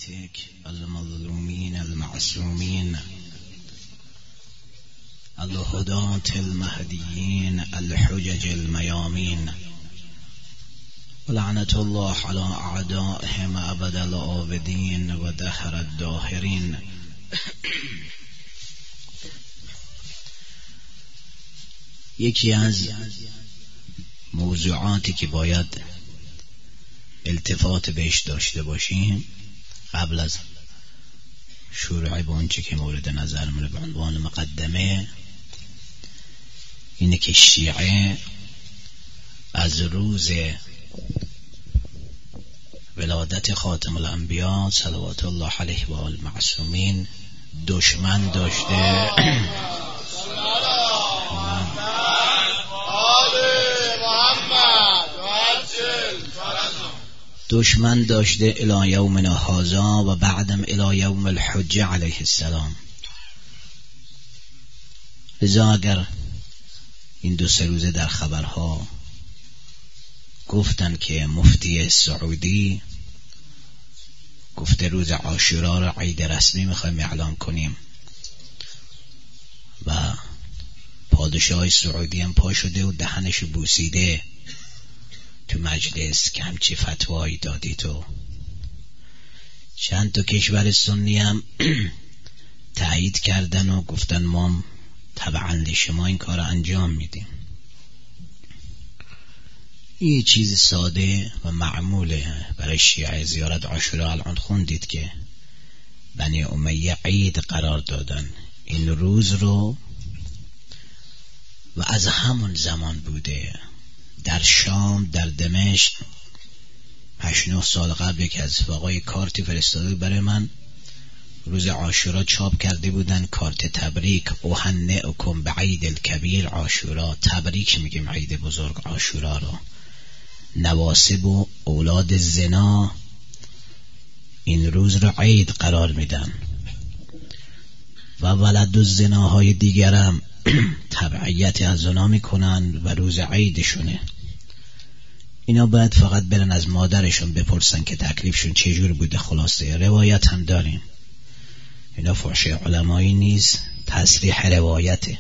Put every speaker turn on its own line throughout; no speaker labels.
برحمتك المظلومين المعصومين الهداة المهديين الحجج الميامين ولعنة الله على أعدائهم أبد الآبدين ودهر الداهرين. یکی از موضوعاتی که باید التفات بهش داشته باشیم قبل از شروع به آنچه که مورد نظرمونه به عنوان مقدمه اینه که شیعه از روز ولادت خاتم الانبیا صلوات الله علیه و آل معصومین دشمن داشته دشمن داشته الی یومنا هذا و بعدم الی یوم الحجه علیه السلام. لذا اگر این 2-3 روزه در خبرها گفتن که مفتی سعودی گفته روز عاشورا را عید رسمی میخوایم اعلان کنیم و پادشاه سعودی هم پا شده و دهنشو بوسیده تو مجلس که همچی فتوایی دادی تو. چند تا کشور سنی هم تایید کردن و گفتن ما تبعا لشما این کار انجام میدیم. یه چیز ساده و معموله برای شیعه. زیارت عاشورا الان خوندید که بنی امیه عید قرار دادن این روز رو و از همون زمان بوده. در شام در دمشق 8-9 سال قبل یکی از آقای کارتی فرستاده برای من، روز عاشورا چاپ کرده بودن کارت تبریک اهنئکم بعید الکبیر عاشورا. تبریک میگیم عید بزرگ عاشورا را. نواسب و اولاد زنا این روز را عید قرار میدن و ولد و زناهای دیگرم تبعیت از زنا میکنن و روز عیدشونه. اینا باید فقط برن از مادرشون بپرسن که تکلیفشون چجور بوده. خلاصه روایت هم داریم، اینا فحش علمایی نیست، تصریح روایته.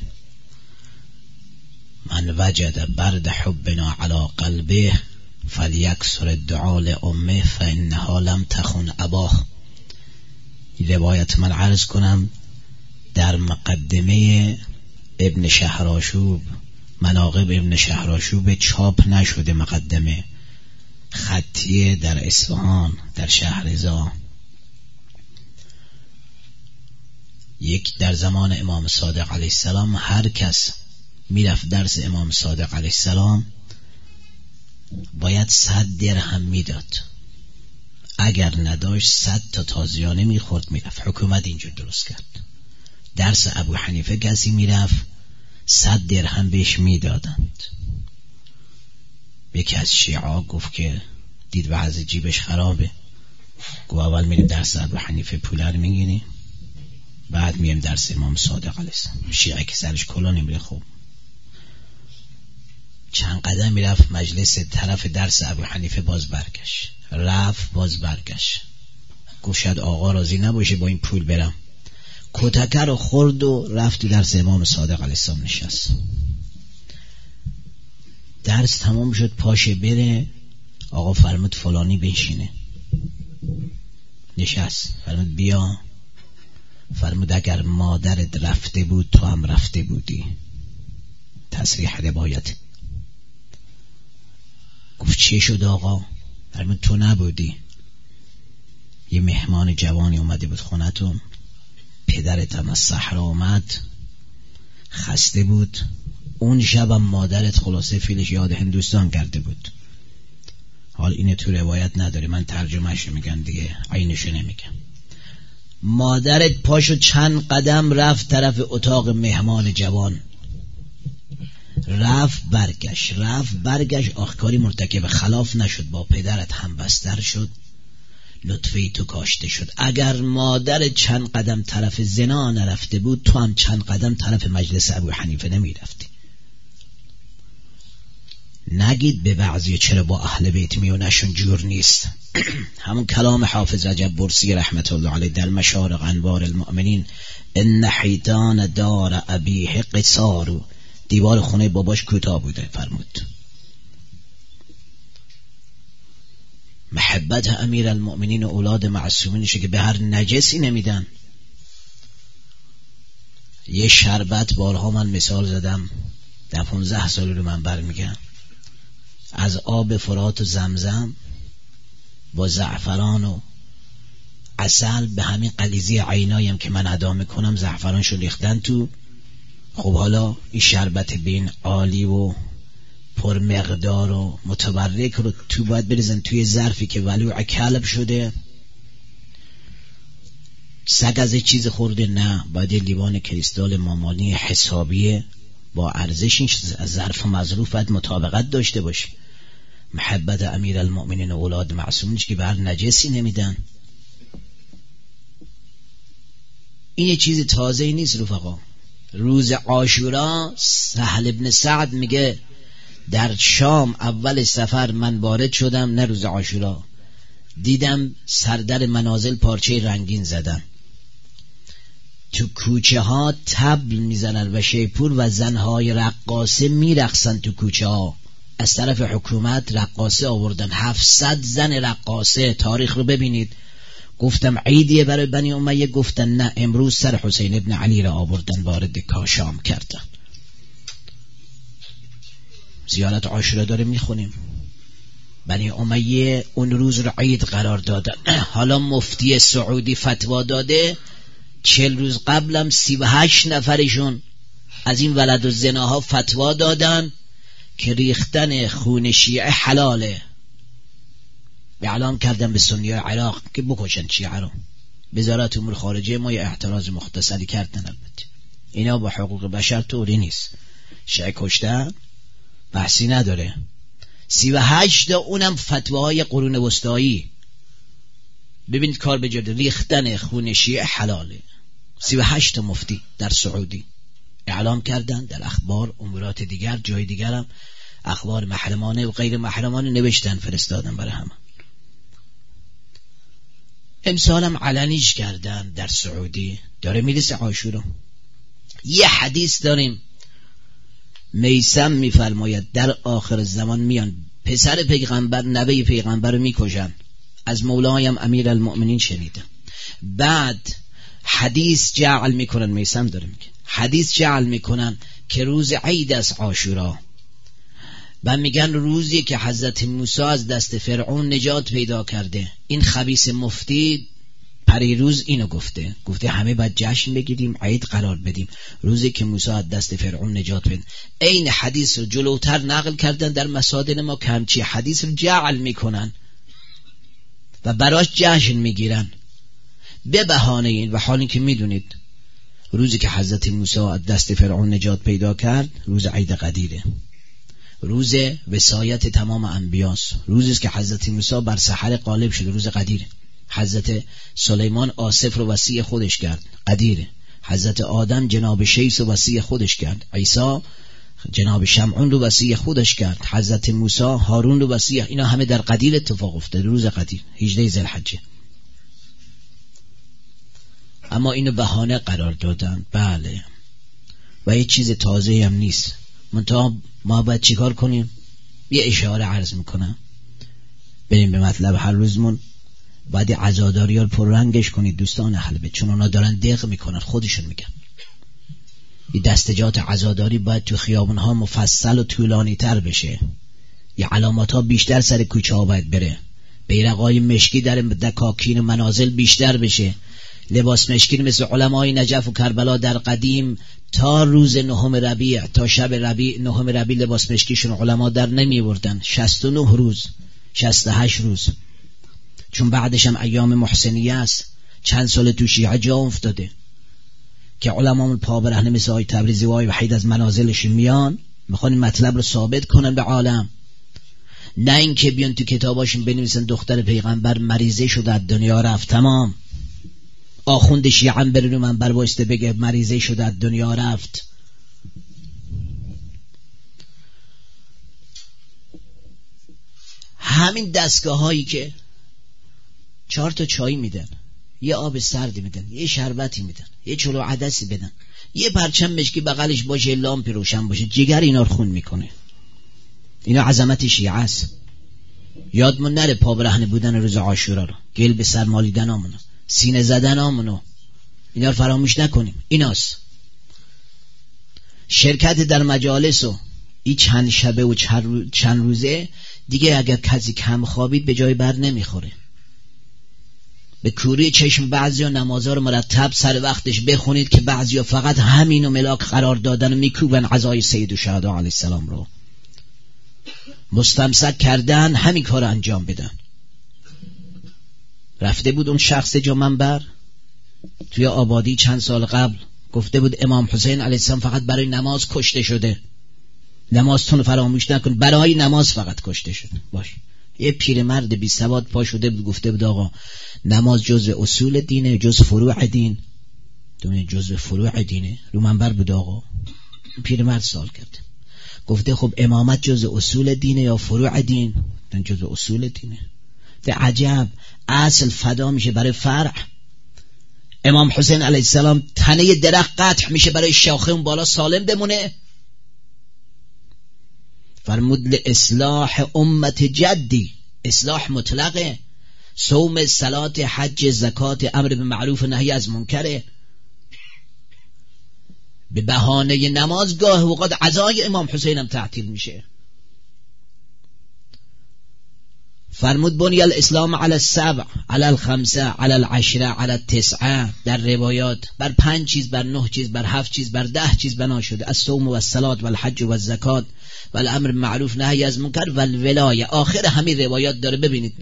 من وجد برد حبنا علی قلبه فلیکسر الدعاء لامه فانها لم تخن اباه. روایت من عرض کنم در مقدمه ابن شهرآشوب، مناقب ابن شهرآشوب چاپ نشده، مقدمه خطیه در اصفهان در شهرزا. یک در زمان امام صادق علیه السلام هر کس میرفت درس امام صادق علیه السلام باید 100 درهم میداد، اگر نداشت 100 تا تازیانه میخورد میرفت. حکومت اینجور درست کرد. درس ابو حنیفه کسی میرفت 100 درهم بهش میدادند. یکی از شیعا گفت که دید وضع جیبش خرابه، گفت اول میریم درس ابو حنیفه پولر میگیریم بعد میریم درس امام صادق علیه السلام. شیعه که سرش کلا نمیره. خوب چند قدم میرفت مجلس طرف درس ابو حنیفه، باز برگشت، رفت باز برگشت. گفت شاید آقا راضی نباشه با این پول برم. کتکه رو خورد و رفت درس امام صادق علیه السلام نشست. درس تمام شد پاشه بره، آقا فرمود فلانی بنشینه. نشست. فرمود بیا. فرمود اگر مادرت رفته بود تو هم رفته بودی. تصریح روایت. گفت چی شد آقا؟ فرمود تو نبودی، یه مهمان جوانی اومده بود خونتون، پدرت هم از صحرا اومد خسته بود، اون شبم مادرت خلاصه فیلش یاد هندوستان کرده بود. حال اینه تو روایت نداره، من ترجمهش میگم دیگه، عینشو نمیگم. مادرت پاشو چند قدم رفت طرف اتاق مهمان جوان، رفت برگشت آخکاری مرتکب خلاف نشد، با پدرت هم بستر شد، لطفی تو کاشته شد. اگر مادر چند قدم طرف زنا نرفته بود تو هم چند قدم طرف مجلس ابو حنیفه نمی رفتی. نگید به بعضی چرا با اهل بیت میونشون جور نیست. همون کلام حافظ رجب برسی رحمت الله علیه در مشارق انوار المؤمنین، ان حیطان دار ابیه قصار، دیوار خونه باباش کوتاه بوده فرمود. محبت امیر المؤمنین و اولاد معصومینشه که به هر نجسی نمیدن. یه شربت، بارها من مثال زدم، در 15 سال رو من برمیگم، از آب فرات و زمزم با زعفران و عسل به همین قلیزی عینایم که من ادا میکنم زعفرانشو ریختن تو. خب حالا این شربت بین عالی و پر مقدار و متبرک رو تو باید بریزن توی ظرفی که ولوع کلب شده. سگ از چیز خورده؟ نه، باید لیوان کریستال مامانی حسابیه با ارزش، این ظرف مظروف باید مطابقت داشته باشه. محبت امیر المؤمنین و اولاد معصومین که به هر نجسی نمیدن. این یه چیز تازه نیست رفقا. روز عاشورا سهل ابن سعد میگه در شام اول سفر من وارد شدم، نه روز عاشورا، دیدم سردر منازل پارچه رنگین زدن، تو کوچه ها طبل میزنن و شیپور و زنهای رقاصه میرقصن تو کوچه ها. از طرف حکومت رقاصه آوردن، 700 زن رقاصه. تاریخ رو ببینید. گفتم عیدیه برای بنی امیه، گفتن نه، امروز سر حسین ابن علی را آوردن وارد کاشام کردن. زیارت عاشورا داره میخونیم. بنی امیه اون روز رو عید قرار دادن. حالا مفتی سعودی فتوا داده 40 روز قبلم 38 نفرشون از این ولد و زناها فتوا دادن که ریختن خون شیعه حلاله. اعلام کردن به سنیای عراق که بکشن شیعه رو. وزارت امور خارجه ما یه اعتراض مختصری کردن. البته اینا با حقوق بشر طوری نیست، شیعه کشتن بحثی نداره. 38 اونم فتواهای قرون وسطایی. ببینید کار به جد، ریختن خون شیعه حلاله. 38 مفتی در سعودی اعلام کردن، در اخبار امورات دیگر جای دیگر هم اخبار محرمانه و غیر محرمانه نوشتن فرستادن برای همه. امسال هم علنیش کردن در سعودی. داره میرسه عاشورا. یه حدیث داریم میثم میفرماید در آخر زمان میان پسر پیغمبر نوه پیغمبر رو میکشن. از مولایم امیر المؤمنین شنیدم. بعد حدیث جعل میکنن، میثم داره میگه، حدیث جعل میکنن که روز عید از عاشورا و میگن روزی که حضرت موسی از دست فرعون نجات پیدا کرده. این خبیث مفتی پریروز اینو گفته همه باید جشن بگیریم، عید قرار بدیم روزی که موسی از دست فرعون نجات پیدا. این حدیث رو جلوتر نقل کردن در مصادر ما، کمچی حدیث رو جعل میکنن و براش جشن میگیرن به بهانه این. و حالی که میدونید روزی که حضرت موسی از دست فرعون نجات پیدا کرد روز عید قدیره، روز وصایت تمام انبیاست، روزی که حضرت موسی بر سحر غالب شده، روز قدیره. حضرت سلیمان آصف رو وصی خودش کرد، قدیره. حضرت آدم جناب شیس رو وصی خودش کرد، عیسی جناب شمعون رو وصی خودش کرد، حضرت موسی هارون رو وصی. اینا همه در قدیر اتفاق افتاده، روز قدیر 18 ذوالحجه. اما اینو بهانه قرار دادن. بله، و یه چیز تازه هم نیست. منتها ما باید چیکار کنیم؟ یه اشاره عرض میکنم، بریم به مطلب هر روزمون. باید عزاداری ها رو پررنگش کنید دوستان اهل بیت، چون اونا دارن دق میکنن، خودشون میگن. این دستجات عزاداری باید تو خیابون ها مفصل و طولانی تر بشه. یه علامات ها بیشتر سر کوچه ها باید بره. بیرقای مشکی در دکاکین و منازل بیشتر بشه. لباس مشکی مثل علمای نجف و کربلا در قدیم تا روز 9 ربیع، تا شب ربیع 9 ربیع لباس مشکیشون علما در نمی بردن. 69 روز 68 روز، چون بعدش هم ایام محسنیه است. چند سال تو شیعه جا افتاده که علمامون پا برهنه مثل آقای تبریزی و آقای وحید از منازلش میان میخوان این مطلب رو ثابت کنن به عالم، نه اینکه بیان تو کتاباشون بنویسن دختر پیغمبر مریضه شد از دنیا رفت. تمام آخوند شیعه هم بره رو منبر وایسته بگه مریضه شد از دنیا رفت. همین دستگاه هایی که 4 تا چای میدن، یه آب سردی میدن، یه شربتی میدن، یه چلو عدسی بدن، یه پرچم مشکی بغلش باشه، لامپی روشن باشه، جگر اینا رو خون میکنه. اینا عظمت شیعه است. یادمون نره پا برهنه بودن روز عاشورا رو، گل به سر مالیدن آمونو، سینه زدن آمونو، اینا رو فراموش نکنیم. ایناست شرکت در مجالس و این چند شبه و چند روزه دیگه. اگر کسی کم خوابید به جای بر نمیخوره. به کوری چشم بعضیا نمازها رو مرتب سر وقتش بخونید که بعضیا فقط همینو ملاک قرار دادن و میکوبن عزای سید الشهدا علیه السلام رو، مستمسک کردن همین کار انجام بدن. رفته بود اون شخص جا منبر توی آبادی چند سال قبل، گفته بود امام حسین علیه السلام فقط برای نماز کشته شده، نمازتون فراموش نکن، برای نماز فقط کشته شده. باش یه پیرمرد بی سواد پا شده بود گفته بود آقا نماز جزء اصول دینه، جزء فروع دین. دونه جزء فروع دینه. رو منبر بود آقا. پیرمرد سوال کرد، گفته خب امامت جزء اصول دینه یا فروع دین؟ جزء اصول دینه. ده عجب، اصل فدا میشه برای فرع. امام حسین علیه السلام تنه درخت قطع میشه برای شاخه اون بالا سالم بمونه. فرمود لإصلاح امت جدی، اصلاح مطلقه، صوم، صلات، حج، زکات، امر به معروف و نهی از منکره. به بهانه نماز گاه اوقات عزای امام حسین هم تعطیل میشه. فرمود بنی الاسلام علی السبع، علی الخمسه، علی العشره، علی التسعه. در روایات بر 5 چیز، بر 9 چیز، بر 7 چیز، بر 10 چیز بنا شده: الصوم و الصلات و الحج و الزکات و الامر معروف نهی از منکر و الولایه. آخر همین روایات داره، ببینید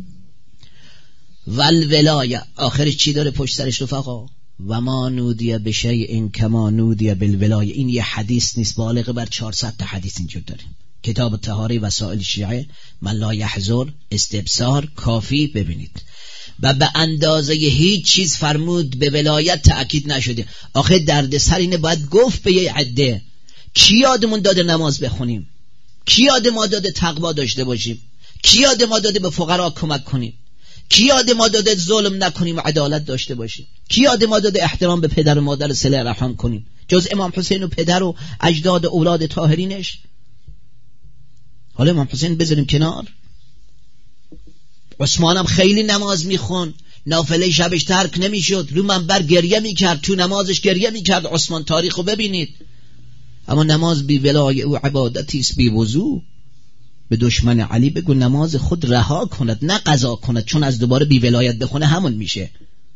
و الولایه آخرش چی داره پشت سرش رفقا؟ و ما نودیه بشیء کما نودیه بالولایه. این یه حدیث نیست، بالغ بر 400 تا حدیث اینجور داریم. کتاب طهاره وسائل شیعه، من لا یحضر، استبصار، کافی. ببینید و به اندازه هیچ چیز فرمود به ولایت تأکید نشده. آخه دردسر اینه، باید گفت به یه عده کی یادمون داده نماز بخونیم، کی یاد ما داده تقوا داشته باشیم، کی یاد ما داده به فقرا کمک کنیم، کی یاد ما داده ظلم نکنیم و عدالت داشته باشیم، کی یاد ما داده احترام به پدر و مادر صله رحم کنیم، جز امام حسین و پدر و اجداد و اولاد طاهرینش. حالا امام حسین بذاریم کنار. عثمانم خیلی نماز میخون، نافله شبش ترک نمیشد، رو منبر گریه میکرد، تو نمازش گریه میکرد. عثمان تاریخو ببینید. اما نماز بی ولایه و عبادتی است بی وضو. به دشمن علی بگو نماز خود رها کند، نه قضا کند، چون از دوباره بی ولایت بخونه همون میشه.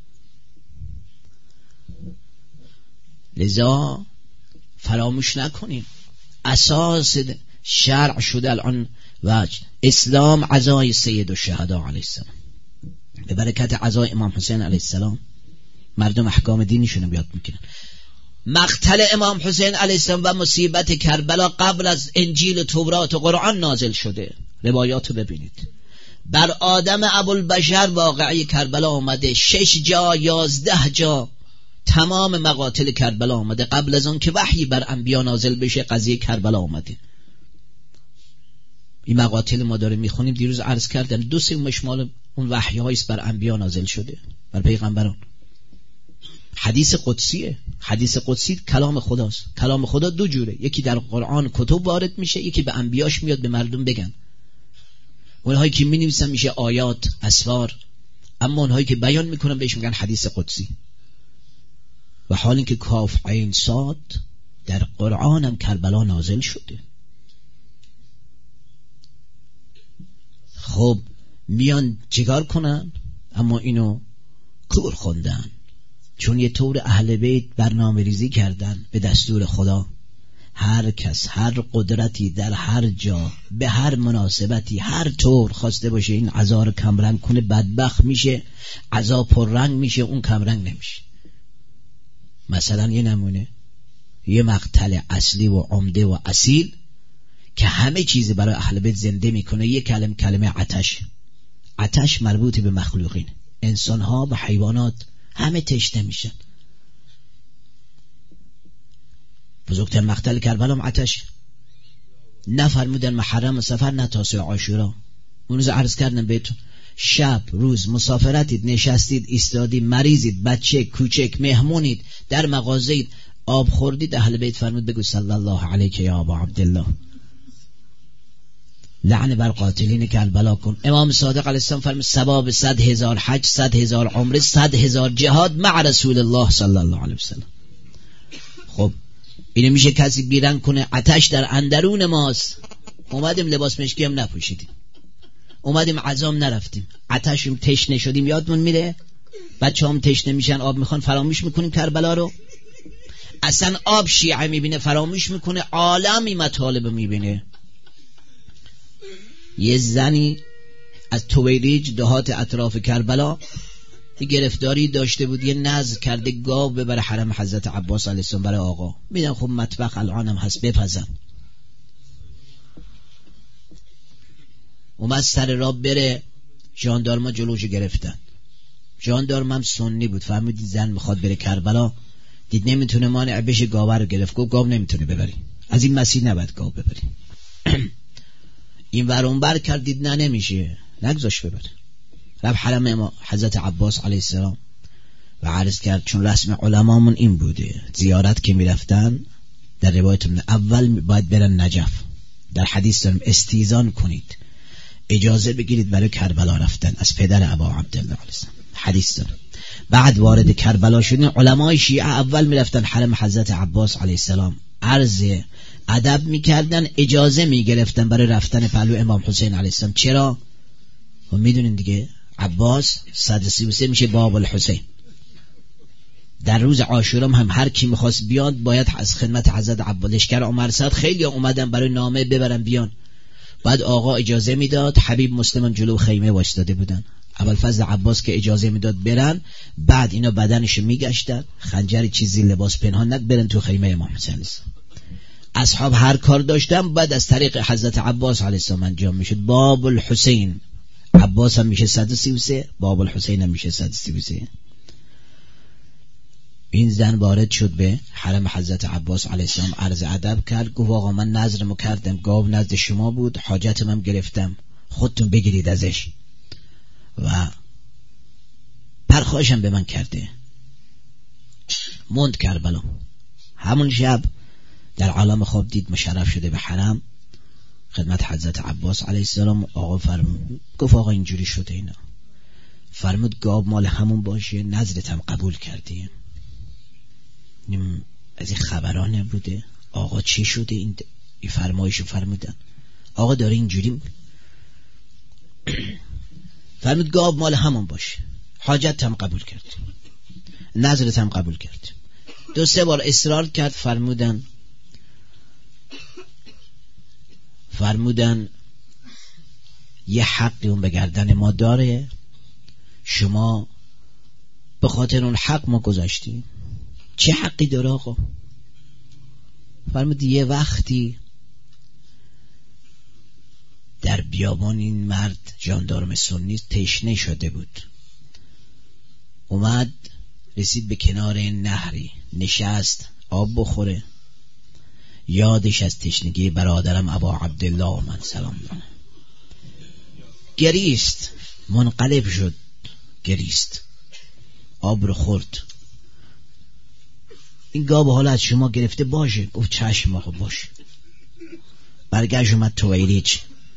لذا فراموش نکنیم اساس شرع شده الان و اسلام عزای سید الشهدا علیه السلام. به برکت عزای امام حسین علیه السلام مردم احکام دینشون رو یاد میکنن. مقتل امام حسین علیه السلام و مصیبت کربلا قبل از انجیل و تورات و قرآن نازل شده. روایاتو ببینید. بر آدم ابوالبشر واقعی کربلا آمده، 6 جا 11 جا تمام مقاتل کربلا آمده. قبل از اون که وحی بر انبیا نازل بشه قضیه کربلا آمده. این مقاتل ما داره میخونیم، دیروز عرض کردم 2/3 مشمال اون وحی هاییست بر انبیا نازل شده، بر پیغمبران. حدیث قدسیه. حدیث قدسی کلام خداست. کلام خدا 2 جوره، یکی در قرآن کتب وارد میشه، یکی به انبیاش میاد به مردم بگن. اونهایی که مینویسن میشه آیات، اسفار، اما اونهایی که بیان میکنن بهش میگن حدیث قدسی. و حال اینکه کاف عین صاد در قرآن هم کربلا نازل شده. خب میان چیکار کنن؟ اما اینو کور خوندن، چون یه طور اهل بیت برنامه ریزی کردن به دستور خدا. هر کس هر قدرتی در هر جا به هر مناسبتی هر طور خواسته باشه این عزا رو کمرنگ کنه، بدبخت میشه. عزا پررنگ میشه، اون کمرنگ نمیشه. مثلا یه نمونه، یه مقتل اصلی و عمده و اصیل که همه چیز برای اهل بیت زنده میکنه، یه کلمه عطش. عطش مربوط به مخلوقین، انسانها و حیوانات همه تشنه میشن. بزرگتر مقتل کربلا عطش. نفرمودن محرم و سفر، نه تاسوع عاشورا. اون روز عرض کردم بهتون، شب روز مسافرتید، نشستید، ایستادید، مریضید، بچه کوچک، مهمونید، در مغازه‌اید، آب خوردید، اهل بیت فرمود بگو صلی الله علیک یا ابا عبدالله، لعن بر قاتلین کربلا کن. امام صادق علیه السلام فرمود ثواب 100,000 حج، 100,000 عمره، 100,000 جهاد مع رسول الله صلی الله علیه وسلم. خب اینو میشه کسی بیرن کنه؟ آتش در اندرون ماست، اومدیم لباس مشکی هم نپوشیدیم، اومدیم عزام نرفتیم، آتشیم تشنه شدیم، یادمون میره؟ بچه هم تشنه میشن آب میخوان، فراموش میکنیم کربلا رو. اصلا آب شیعه میبینه فراموش میکنه، عالمی مطالب میبینه. یه زنی از تویلیج دهات اطراف کربلا یه گرفتاری داشته بود، یه نذر کرده گاو ببره حرم حضرت عباس علیه السلام برای آقا. میدن خب مطبخ الانم هست بپزن. اومد سر را بره، ژاندارما جلوشو گرفتن. ژاندارم هم سنی بود، فهمید زن میخواد بره کربلا، دید نمیتونه مانع بشه، گاو رو گرفت. گفت گاو نمیتونه ببری، از این مسیر نباید گاو ببری. این ور اون بر کرد، دید نه نمیشه، نگذاش ببره. رفت حرم امام حضرت عباس علیه السلام و عرض کرد، چون رسم علمامون این بوده زیارت که میرفتن در روایت اول باید برن نجف. در حدیث داریم استیزان کنید، اجازه بگیرید برای کربلا رفتن از پدر ابا عبدالله علیه السلام. حدیث داریم. بعد وارد کربلا شدن، علمای شیعه اول میرفتن حرم حضرت عباس علیه السلام، عرض ادب میکردن، اجازه میگرفتن برای رفتن پهلو امام حسین علیه السلام. چرا؟ و میدونین دیگه عباس 133 میشه باب الحسین. در روز عاشورا هم هر کی میخواست بیاد باید از خدمت حضرت عباس، لشکر عمر سعد خیلی اومدن برای نامه ببرن بیان. بعد آقا اجازه میداد، حبیب مسلمان جلو خیمه وایستاده بودن، ابوالفضل عباس که اجازه میداد برن، بعد اینا بدنشو میگشتن، خنجری چیزی لباس پنهان برن تو خیمه امام حسین. اصحاب هر کار داشتن بعد از طریق حضرت عباس علیه السلام انجام میشد. باب الحسین، عباس هم میشه 133، باب الحسین هم میشه 133. این زن وارد شد به حرم حضرت عباس علیه السلام، عرض ادب کرد، گفت آقا من نظرمو کردم، گاو نزد شما بود، حاجتم هم گرفتم، خودتون بگیرید ازش. و پرخاشم به من کرده. موند کربلا. همون شب در عالم خواب دید مشرف شده به حرم خدمت حضرت عباس علیه السلام. آقا فرمود، گفت آقا اینجوری شده اینا. فرمود گاو مال همون باشه، نظرتم قبول کردیم. از این خبران نبوده. آقا چی شده؟ این فرمایشو فرمودن. آقا داره اینجوری فرمود گاو مال همون باشه، حاجتم قبول کرد، نظرتم قبول کرد. 2-3 بار اصرار کرد. فرمودن یه حقی اون به گردن ما داره، شما به خاطر اون حق ما گذاشتیم. چه حقی داره آقا؟ فرمود یه وقتی در بیابان این مرد ژاندارم سنی تشنه شده بود، اومد رسید به کنار نهری، نشست آب بخوره، یادش از تشنگی برادرم ابا عبدالله من سلام دارم، گریست، منقلب شد، گریست، آب رو خورد. این گاو حالا از شما گرفته باشه. گفت چشم آقا باشه. برگشت اومد تویلیج.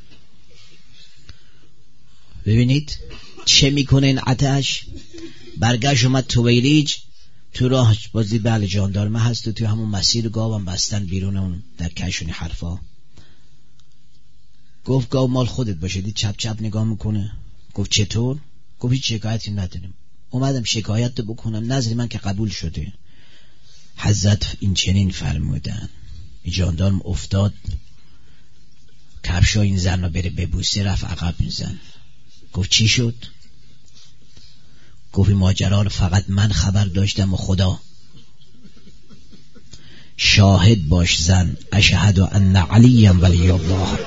ببینید چه میکنه این آتش. برگشت اومد تویلیج، تو راه بازی بله جاندارمه هست و تو همون مسیر گاوم بستن بیرون اون در کشونی حرفا. گفت گاو مال خودت باشه. دید چپ چپ نگاه میکنه. گفت چطور؟ گفت هیچ شکایتی نداریم، اومدم شکایت بکنم، نظری من که قبول شده. حضرت این چنین فرمودن. جاندارم افتاد، کفشا این زن رو بره ببوسه، رفت عقب این زن. گفت چی شد؟ گفت ماجرا رو فقط من خبر داشتم و خدا. شاهد باش زن، اشهد ان علی ولی الله.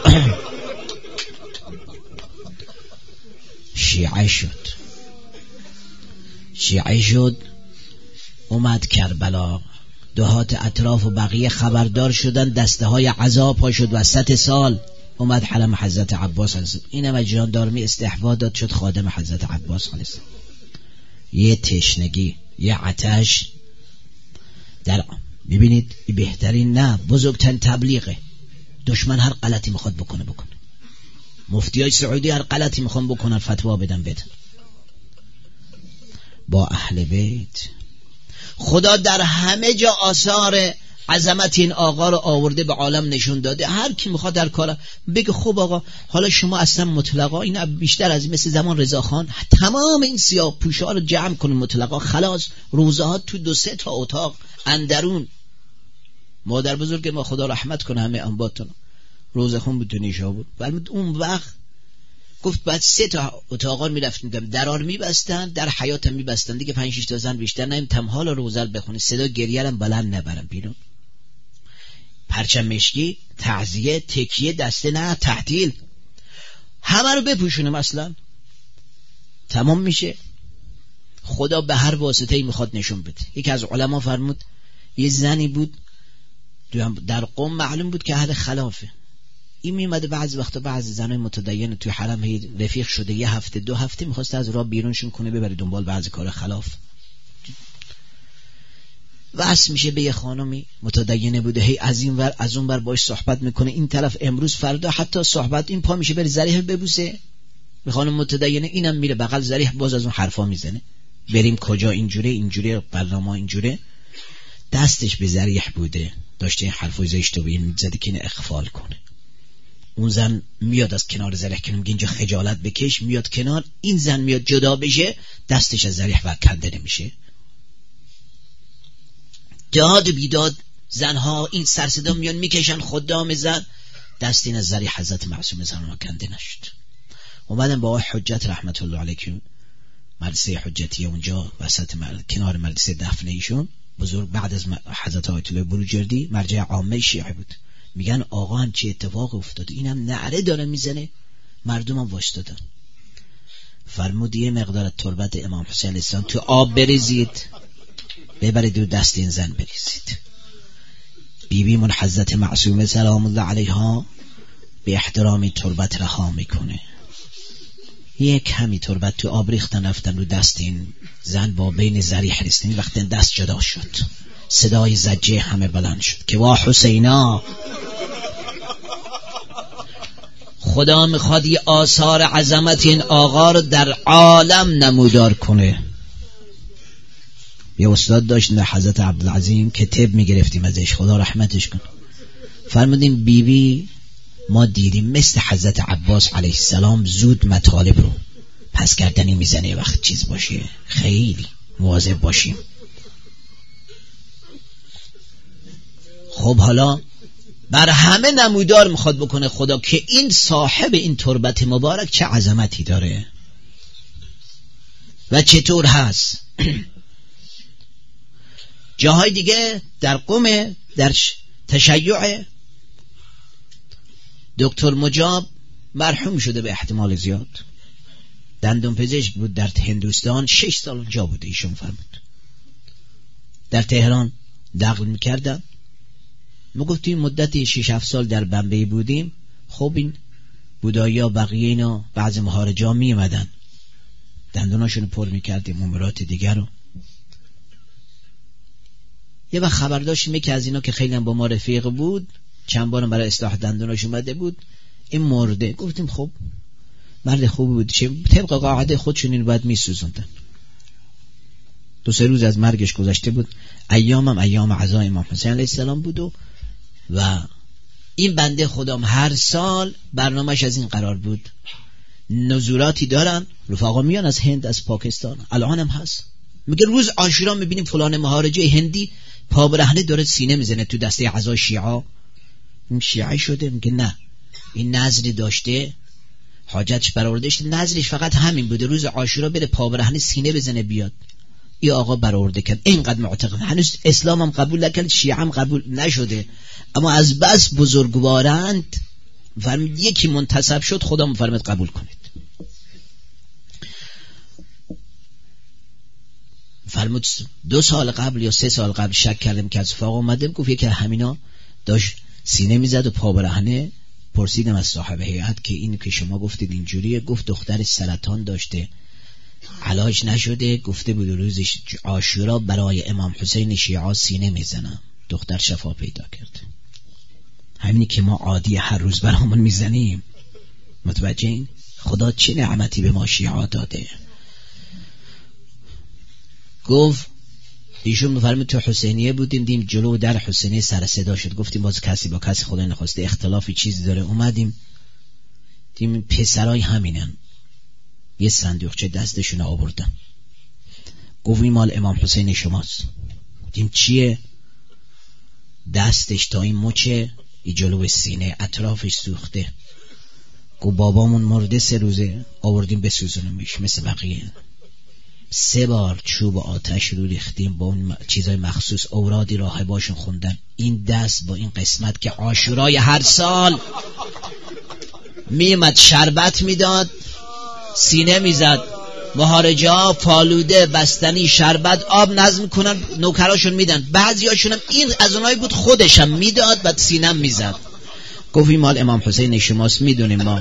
شیعه شد، اومد کربلا، دهات اطراف و بقیه خبردار شدن، دسته های عذاب ها شد وسط سال. اومد حرم حضرت عباس علیه السلام. اینم از جاندارمی استحوا داد، شد خادم حضرت عباس علیه السلام. یه تشنگی، یه عطش در ببینید بهترین، نه بزرگترین تبلیغه. دشمن هر غلطی میخواد بکنه. مفتیای سعودی هر غلطی میخوان بکنن فتوا بدن. با اهل بیت خدا در همه جا آثار عظمت این آقا رو آورده به عالم نشون داده. هر کی میخواد در کار بگه خب آقا حالا شما اصلا مطلقا این بیشتر از این، مثل زمان رضاخان تمام این سیاه پوشا رو جمع کنید مطلقا، خلاص روزه ها تو 2-3 تا اتاق اندرون. مادر بزرگ ما خدا رحمت کنه همه انباتون، روزه خون بود تو نیشابور. فرمود اون وقت گفت بعد 3 تا اتاقا میرفتیم درار میبستن، در حیاتم میبستن دیگه، 5-6 تا زن بیشتر نیم تمحال روزه رو بخونی، صدا گریه‌ام بلند نبرم بیرون. پرچم مشکی، تعزیه، تکیه دسته، نه تحتیل، همه رو بپوشونم اصلا تمام میشه. خدا به هر واسطه‌ای میخواد نشون بده. یکی از علما فرمود یه زنی بود در قم، معلوم بود که اهل خلافه. این میمده بعضی وقتا بعضی زنای متدین توی حرم رفیق شده، 1 هفته 2 هفته میخواست از راه بیرونشون کنه ببره دنبال بعضی کار خلاف. واسه میشه به یه خانمی متدینه بوده، هی از این ور از اون ور باش صحبت میکنه، این طرف امروز فردا حتی صحبت، این پا میشه بره ذریح ببوسه به خانم متدینه، اینم میره بغل ذریح باز از اون حرفا میزنه، بریم کجا، اینجوره برنامه اینجوره. دستش به ذریح بوده، داشته این حرفای زشت رو به این میزده که اینو اخفال کنه. اون زن میاد از کنار ذریح که میگه اینجا خجالت بکش، میاد کنار، این زن میاد جدا بشه، دستش از ذریح برکنده نمیشه. داد بیداد زنها این سرصدا میان میکشن خدام زن، دست این از ذریح حضرت معصومه زن کنده نشد. اومدن با حجت رحمت الله علیه مدرسه حجتی اونجا وسط کنار مدرسه دفن ایشون بزرگ، بعد از حضرت آیت الله بروجردی مرجع عامه شیعه بود. میگن آقا هم چه اتفاق افتاده، اینم نعره داره میزنه، مردم هم واشتادن. فرمود یه مقدار تربت امام حسین علیه السلام تو آب بریزید، ببرید دو دست این زن بریزید. بیبی من حضرت معصومه سلام الله علیها به احترامی تربت رها میکنه. یک کمی تربت تو آب ریختن، رفتن رو دست این زن، با بین ذریح رسیدن، وقتی دست جدا شد صدای زجه همه بلند شد که وا حسینا. خدا میخواد یه آثار عظمت این آقا رو در عالم نمودار کنه. یه استاد داشت نه حضرت عبدالعظیم که طب میگرفتیم ازش، خدا رحمتش کن. فرمودیم بیبی ما دیدیم مثل حضرت عباس علیه السلام زود مطالب رو پس کردنی میزنه، وقت چیز باشه خیلی مواظب باشیم. خب حالا بر همه نمودار میخواد بکنه خدا که این صاحب این تربت مبارک چه عظمتی داره و چطور هست. جاهای دیگه در قم، در تشیع دکتر مجاب مرحوم شده به احتمال زیاد، دندون پزشک بود در هندوستان، 6 سال جا بوده ایشون. فرمود در تهران نقل میکردن، ما گفتیم مدتی 6-7 سال در بمبئی بودیم. خب این بودایا بقیه اینا بعض مهارجا می اومدن دندوناشونو پر میکردیم امورات دیگر رو. یه وقت خبر داشتیم یکی از اینا که خیلی هم با ما رفیق بود، چند بارم برای اصلاح دندوناش اومده بود، این مرده. گفتیم خب مرد خوبی بود، طبق قاعده خودشون این باید میسوزوندن. 2-3 روز از مرگش گذشته بود، ایامم ایام عزای امام حسین علیه السلام بود و این بنده خدام هر سال برنامهش از این قرار بود، نزولاتی دارن، رفقا میان از هند از پاکستان، الان هم هست، میگه روز عاشورا میبینیم فلان مهارجه هندی پا برهنه داره سینه میزنه تو دسته عزای شیعه. این شیعه شده؟ میگه نه، این نظری داشته حاجتش برآورده شده، نظرش فقط همین بوده روز عاشورا بره پا برهنه سینه بزنه بیاد. این آقا برآورده کرد، اینقدر معتقد، هنوز اسلام هم قبول نکرد، شیعه هم قبول نشده، اما از بس بزرگوارند فرمود یکی منتسب شد خدا مفرمد قبول کنید. فرمود 2 سال قبل یا 3 سال قبل شک کردم که از فاق اومدم، گفت یکی همینا داشت سینه میزد و پا برهنه پرسیدم از صاحب هیئت که این که شما گفتید اینجوریه، گفت دختر سرطان داشته علاج نشده، گفته بود روز عاشورا برای امام حسین شیعه سینه میزنم، دختر شفا پیدا کرد. همینی که ما عادی هر روز برامون میزنیم. متوجه این؟ خدا چه نعمتی به ما شیعه داده. گفت ایشون میفرمه تو حسینیه بودیم، دیم جلو در حسینیه سر صدا شد، گفتیم باز کسی با کسی خدا نخواسته اختلافی چیزی داره، اومدیم دیم پسرای همینن، یه صندوقچه دستشون آوردن، گفتیم مال امام حسین شماست. دیم چیه؟ دستش تا این مچه، ای جلو سینه، اطرافش سوخته. گفت بابامون مرده 3 روزه، آوردیم بسوزونیمش مثل بقیه. 3 بار چوب آتش رو ریختیم با اون چیزای مخصوص، اورادی راهباشون خوندن. این دست با این قسمت که عاشورای هر سال میمد شربت میداد، سینه میزد، مهارجا، فالوده، بستنی، شربت، آب نظم کنن، نوکراشون میدن. بعضیاشون هم این از اونایی بود خودشم میداد بعد سینم میزد. گفتیم مال امام حسین شماست، میدونیم ما.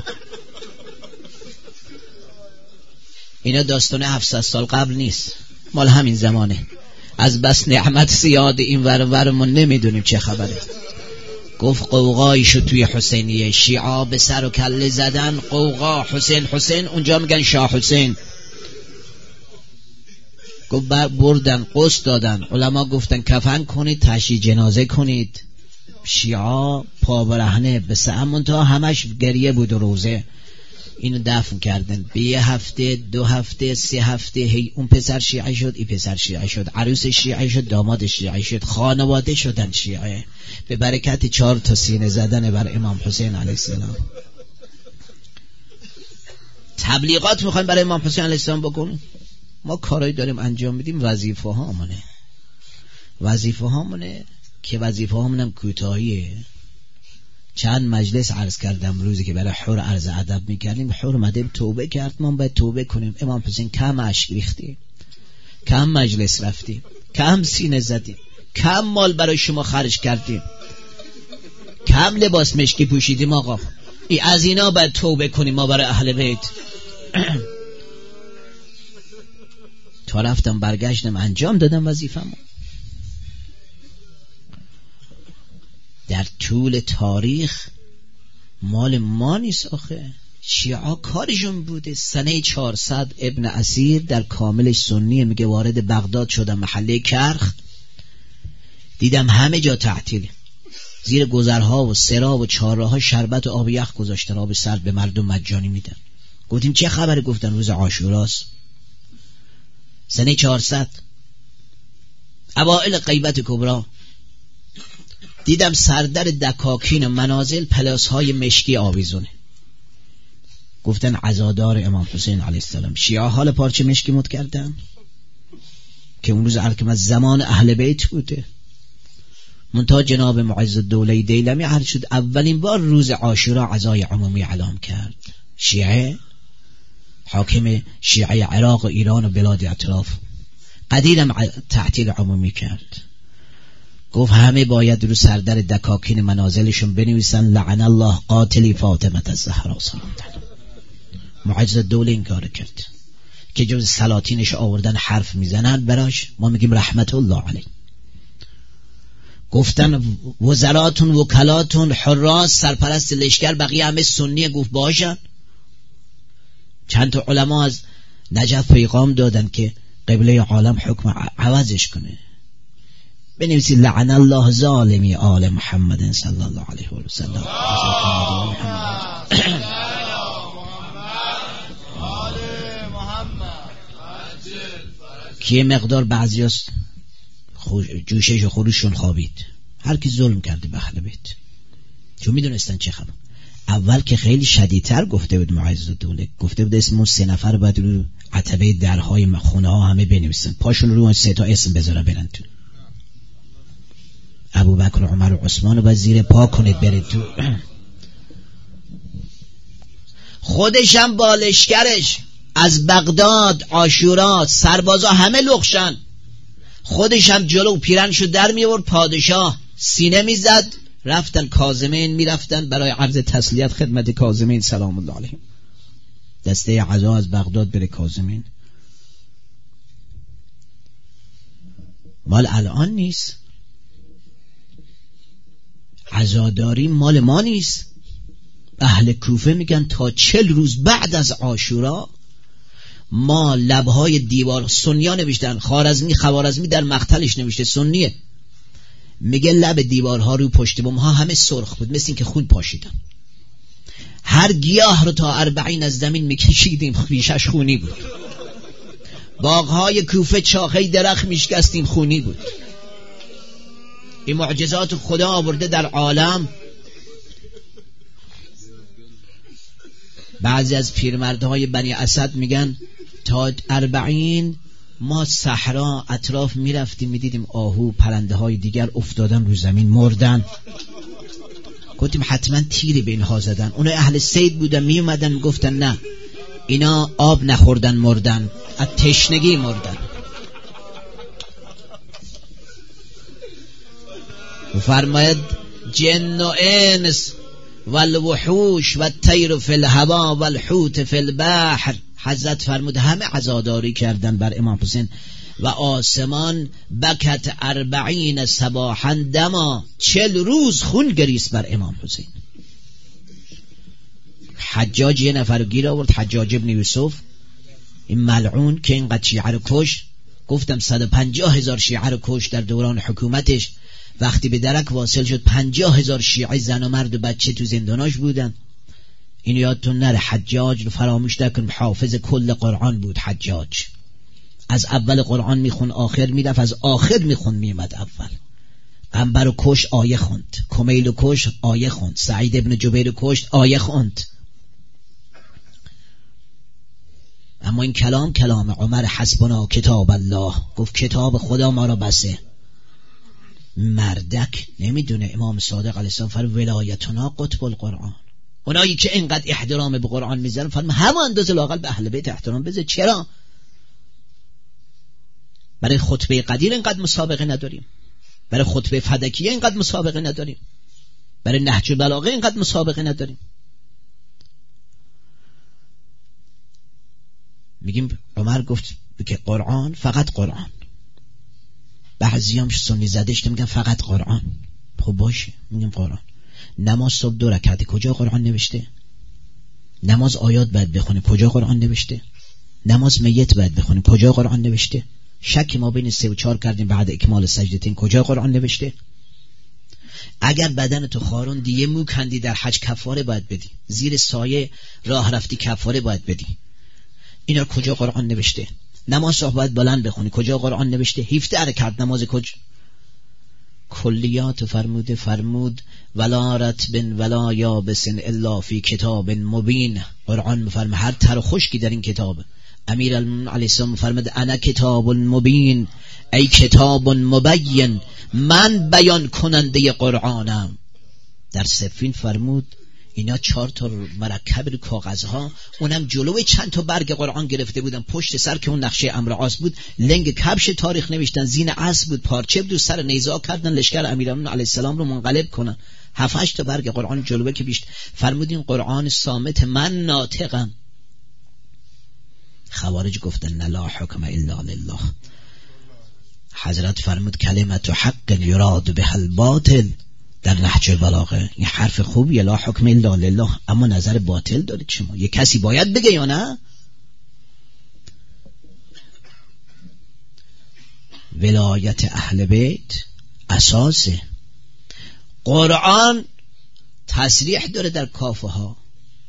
اینا داستان 700 سال قبل نیست، مال همین زمانه. از بس نعمت زیاد این ورمون نمیدونیم چه خبره. گفت قوقایی شد توی حسینیه، شیعه به سر و کله زدن، قوقا، حسین حسین، اونجا میگن شاه حسین. گفت بردن قصد دادن، علما گفتن کفن کنید، تشییع جنازه کنید. شیعه پا برهنه به سعمون تا همش گریه بود و روزه. اینو دفن کردن. به 1 هفته 2 هفته 3 هفته هی اون پسر شیعه شد، این پسر شیعه شد، عروس شیعه شد، داماد شیعه شد، خانواده شدن شیعه به برکت 4 تا سینه زدن بر امام حسین علیه السلام. تبلیغات میخوایم برای امام حسین علیه السلام بکنیم. ما کارایی داریم انجام میدیم، وظیفه هامونه که وظیفه هامونم کوتاهیه. چند مجلس عرض کردم روزی که برای حور عرض ادب میکردیم، حور مدیم توبه کرد، ما باید توبه کنیم. امام حسین کم اشک ریختیم، کم مجلس رفتیم، کم سینه زدیم، کم مال برای شما خرج کردیم، کم لباس مشکی پوشیدیم. آقا از اینا باید توبه کنیم ما برای اهل بیت. تا رفتم برگشتم انجام دادم وظیفه‌مو. در طول تاریخ مال ما نیست آخه، شیعه کارشون بوده. سنه 400 ابن اسیر در کاملش سنیه، میگه وارد بغداد شدم، محله کرخ، دیدم همه جا تعطیل، زیر گذرها و سرا و چهارراها شربت و آب یخ گذاشتن، آب سرد به مردم مجانی میدن. گفتیم چه خبره؟ گفتن روز عاشوراست. سنه 400 اوائل غیبت کبرا، دیدم سردر دکاکین منازل پلاس‌های مشکی آویزونه. گفتن عزادار امام حسین علیه السلام. شیعه حال پارچه مشکی مد کردن که اون روز علکم از زمان اهل بیت بوده. منتها جناب معزالدوله دیلمی عرض شد اولین بار روز عاشورا عزای عمومی اعلام کرد. شیعه حاکم شیعه عراق و ایران و بلاد اطراف قدیرم تعطیل عمومی کرد. گفت همه باید رو سردر دکاکین منازلشون بنویسن لعن الله قاتلی فاطمه الزهرا سلام علیها. معزالدوله این کار کرد که جز سلاطینش آوردن حرف میزنن براش، ما میگیم رحمت الله علیه. گفتن وزراتون، وکلاتون، حراس، سرپرست لشکر بقیه همه سنیه. گفت باشن. چند تا علما از نجف پیغام دادن که قبله عالم حکم عوضش کنه، بنویسید لعن الله ظالمی آل محمد صلی الله علیه و سلم. که مقدار بعضی از جوشش و خروششون خوابید، هر کی ظلم کرده به اهل بیت، چون میدونستن چه خبر. اول که خیلی شدیدتر گفته بود معزالدوله، گفته بود اسم 3 نفر باید رو عتبه درهای خونه ها همه بنویسن، پاشون رو 3 تا اسم بذارن برن تو. ابوبکر و عمر و عثمان رو باید زیر پا کنید برید تو. خودشم با لشکرش از بغداد عاشورا سربازا همه لغشن، خودشم جلو پیرنشو در میورد، پادشاه سینه میزد، رفتن کاظمین، میرفتن برای عرض تسلیت خدمت کاظمین سلام الله علیهم. دسته عزا از بغداد بره کاظمین. مال الان نیست، عزاداری مال ما نیست. اهل کوفه میگن تا 40 روز بعد از عاشورا ما لبهای دیوار، سنیا نوشتن، خوارزمی در مقتلش نوشته، سنیه، میگه لب دیوارها رو پشت بوم ها همه سرخ بود، مثل این که خون پاشیدن. هر گیاه رو تا 40 از زمین میکشیدیم ریشش خونی بود. باغهای کوفه چاخه درخت میشکستیم خونی بود. این معجزات خدا آورده در عالم. بعضی از پیرمردهای بنی اسد میگن تا 40 ما صحرا اطراف میرفتیم میدیدیم آهو پرنده های دیگر افتادن رو زمین مردن. گفتیم حتما تیری به اینها زدن. اونها اهل صید بودن، میومدن میگفتن نه اینا آب نخوردن مردن، از تشنگی مردن. و فرماید جن و انس والوحوش و الطیر فی الهوا والحوت فی البحر. حضرت فرمود همه عزاداری کردن بر امام حسین و آسمان بکت 40 صباحا دما، 40 روز خون گریست بر امام حسین. حجاج یه نفر گیر آورد، حجاج ابن یوسف، این ملعون که اینقدر شیعه رو کش. گفتم 150,000 شیعه رو کش در دوران حکومتش. وقتی به درک واصل شد 50,000 شیعه زن و مرد و بچه تو زنداناش بودن. این یادتون نره، حجاج رو فراموش نکن، حافظ کل قرآن بود. حجاج از اول قرآن میخون آخر میرفت، از آخر میخون میمد اول. قنبر و کش آیه خوند، کمیل و کش آیه خوند، سعید ابن جبیر کشت آیه خوند. اما این کلام عمر حسبنا کتاب الله، گفت کتاب خدا ما را بسه. مردک نمیدونه امام صادق علیه السلام فرمود ولایتنا قطب القرآن. اونایی که اینقدر احترام به قرآن میذارن فرمود همه اندازه لااقل به اهل بیت احترام بذار. چرا؟ برای خطبه قدیر اینقدر مسابقه نداریم، برای خطبه فدکیه اینقدر مسابقه نداریم، برای نهج البلاغه اینقدر مسابقه نداریم. میگیم عمر گفت که قرآن فقط قرآن. بعضی هم سنی زدش میگن فقط قرآن. خب باشه، میگیم قرآن. نماز صبح 2 رکعت کجا قرآن نوشته؟ نماز آیات باید بخونیم کجا قرآن نوشته؟ نماز میت باید بخونیم کجا قرآن نوشته؟ شک ما بین 3 و 4 کردیم بعد اکمال سجدتین کجا قرآن نوشته؟ اگر بدن تو خارون دیگه مو کندی در حج کفاره باید بدی، زیر سایه راه رفتی کفاره باید بدی. اینا کجا قرآن نوشته؟ نماز صبح باید بلند بخونی کجا قرآن نوشته؟ 17 رکعت نماز کجا؟ کلیات فرمود ولا رطب ولا یابس الا فی کتاب مبین. قرآن میفرمه هر تر و خشکی در این کتاب. امیرالمومنین علیه السلام فرمود انا کتاب مبین، ای کتاب مبین، من بیان کننده قرآنم. در صفین فرمود اینا 4 تا مرکب رو کاغذها، اونم جلوی چند تا برگ قرآن گرفته بودن، پشت سر که اون نقشه امر عاص بود لنگ کبش تاریخ نوشتن، زین اسب بود، پارچه بود، سر نیزه کردن لشکر امیرالمومنین علیه السلام رو منقلب کنن. 7-8 تا برگ قرآن جلوه که بیشت. فرمودین قرآن صامت، من ناطقم. خوارج گفتن لا حکم الا لله. حضرت فرمود کلمت حق یراد به الباطل در نهج البلاغه. این حرف خوبیه، لا حکم الا لله، اما نظر باطل دارید شما. یه کسی باید بگه یا نه؟ ولایت اهل بیت اساسه. قرآن تصریح داره در کافه ها،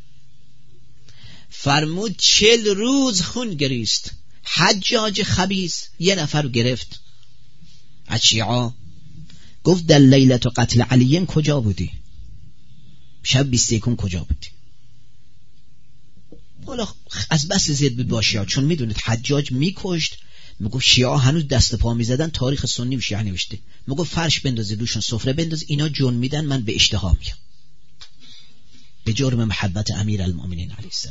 فرمود 40 روز خون گریست. حجاج خبیث یه نفر رو گرفت از شیعه، گفت در لیلت و قتل علیین کجا بودی؟ شب 21 کجا بودی؟ حالا از بس زید بود با شیعه، چون میدونید حجاج میکشت. میگفت شیعه هنوز دست پا میزدن، تاریخ سنی و شیعه نوشته، میگفت فرش بندازی روشون، سفره بنداز، اینا جون میدن، من به اشتها میام به جرم محبت امیرالمومنین علیه السلام.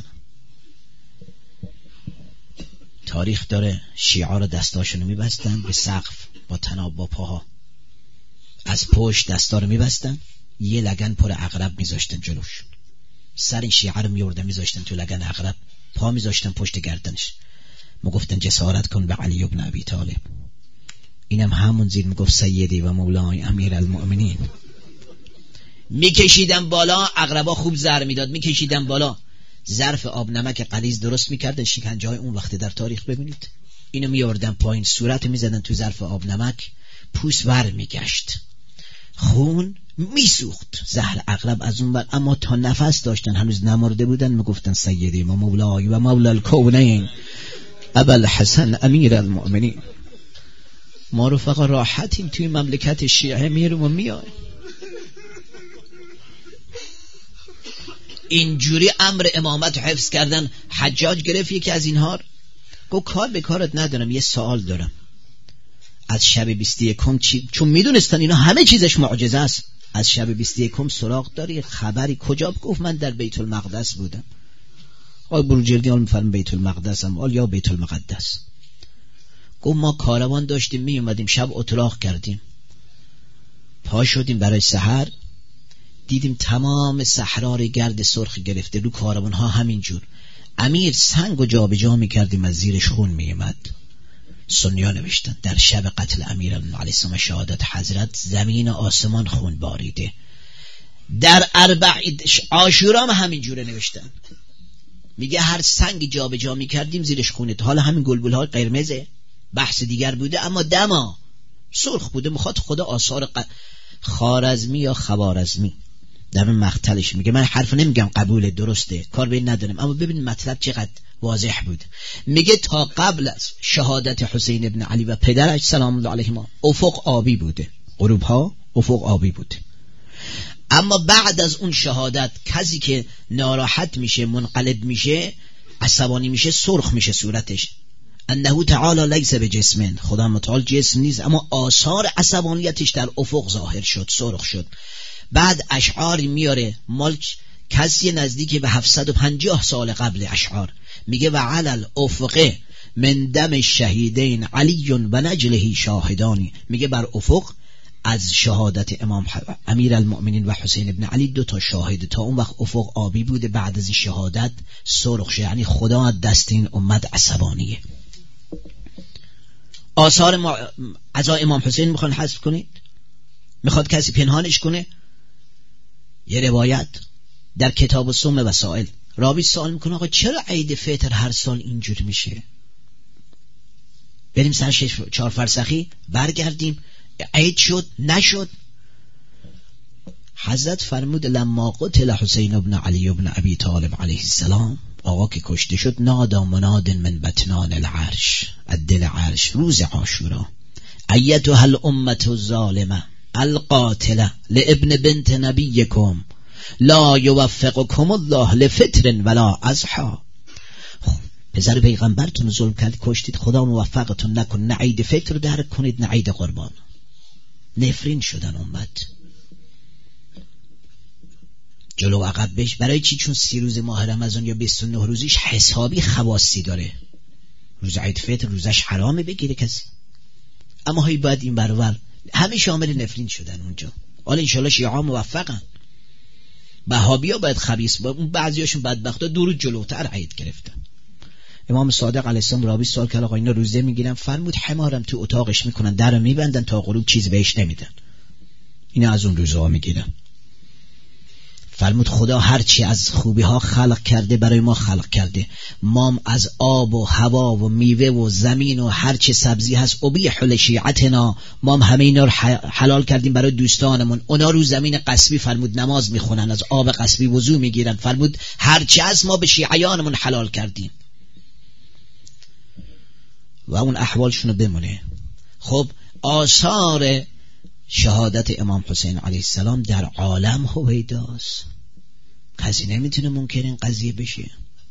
تاریخ داره شیعه رو دستاشونو میبستن به سقف با تناب با پاها، از پشت دستا رو میبستن، یه لگن پر عقرب میذاشتن جلوش، سر این شیعه رو میوردن میذاشتن تو لگن عقرب، پا میذاشتن پشت گردنش، میگفتن جسارت کن به علی ابن ابی طالب. اینم همون زیر میگفت سیدی و مولای امیر المؤمنین. میکشیدن بالا، عقربا خوب زهر میداد، میکشیدن بالا، ظرف آب نمک غلیظ درست میکردن، شکنجه های اون وقت در تاریخ ببینید، اینو میوردن پایین، صورت میزدن تو ظرف آب نمک، پوست ور میگشت، خون میسوخت، زهر عقرب از اون بر، اما تا نفس داشتن هنوز نمرده بودن میگفتن سیدی و مولای و مولا الکونین ابا الحسن امیر المؤمنین. ما رفقا راحتیم توی مملکت شیعه، میریم و میایم. اینجوری امر امامت حفظ کردن. حجاج گرفت یکی از اینها، گفت کار به کارت ندارم، یه سوال دارم. از شب 21 چون میدونستن اینا همه چیزش معجزه است، از شب 21 سراغ داری خبری؟ کجا؟ گفت من در بیت المقدس بودم. بروجردی حال میفرم بیت المقدس هم حال یا بیت المقدس. گفت ما کاروان داشتیم می اومدیم، شب اتراق کردیم، پا شدیم برای سحر، دیدیم تمام صحرا رو گرد سرخ گرفته، رو کاروان ها همینجور. امیر سنگ و جا به جا می کردیم، از زیرش خون می اومد. سنیا نوشتن در شب قتل امیر علیه السلام شهادت حضرت زمین و آسمان خون باریده. در عاشورا هم همینجوره نوشتن، میگه هر سنگ جا به جا می کردیم زیرش خونه. حالا همین گلبول ها قرمزه، بحث دیگر بوده، اما دما سرخ بوده. میخواد خدا آثار خوارزمی یا خوارزمی در مقتلش میگه. من حرف نمیگم قبول درسته، کار به این ندارم، اما ببین مطلب چقدر واضح بود. میگه تا قبل از شهادت حسین ابن علی و پدرش سلام الله علیهما افق آبی بوده، غروب ها افق آبی بوده، اما بعد از اون شهادت کسی که ناراحت میشه، منقلب میشه، عصبانی میشه، سرخ میشه صورتش. انه تعالی لیس بجسم، خدا متعال جسم نیست، اما آثار عصبانیتش در افق ظاهر شد، سرخ شد. بعد اشعاری میاره مال کسی نزدیک به 750 سال قبل اشعار، میگه و علل افق من دم شهیدین علی و نجله شاهدانی، میگه بر افق از شهادت امام امیر المؤمنین و حسین ابن علی 2 شاهد، تا اون وقت افق آبی بوده، بعد از شهادت سرخ شد. یعنی خدا از دست این امت عصبانیه. آثار عزا امام حسین میخوان حذف کنید؟ میخواد کسی پنهانش کنه؟ یه روایت در کتاب الصوم وسائل، راوی سوال میکنه آقا چرا عید فطر هر سال اینجور میشه؟ بریم سر 4 فرسخی برگردیم، عید شد نشد؟ حضرت فرمود لما قتل حسین ابن علی ابن ابی طالب علیه السلام، آقا که کشته شد، نادا مناد من بطنان العرش، الدل عرش، روز عاشورا، ایتها الامة الظالمه القاتله لابن بنت نبیکم لا یوفقکم الله لفطر ولا اضحى. پسر پیغمبرتون ظلم کرد، کشتید، خدا موفقتون نکن، نه عید فطر رو درک کنید نه عید قربان. نفرین شدن امت، جلو عقب بش. برای چی؟ چون 30 روز ماه رمضان یا 29 روزیش حسابی خواصی داره. روز عید فطر روزش حرامه بگیره کسی، اما هی باید این برور همه شامل نفرین شدن اونجا. حالا انشالله شیعه موفقن، وهابی ها باید خبیث، اون بعضی هاشون بدبخت ها جلوتر عید گرفتن. امام صادق علیه السلام راوی سوال کرد آقا اینا روزه میگیرن؟ فرمود حمارم تو اتاقش میکنن، درو میبندن تا غروب چیز بهش نمیدن، اینا از اون روزه ها میگیرن. فرمود خدا هرچی از خوبی ها خلق کرده برای ما خلق کرده، ما از آب و هوا و میوه و زمین و هرچی سبزی هست ابیح لشیعتنا، ما همه اینا رو حلال کردیم برای دوستانمون. اونا رو زمین قصبی فرمود نماز میخونن، از آب قصبی وضو میگیرن، فرمود هرچی از ما به شیعیانمون حلال کردیم و اون احوالشونو بمونه. خب آثار شهادت امام حسین علیه السلام در عالم هویداست، کسی نمیتونه منکر این قضیه بشه.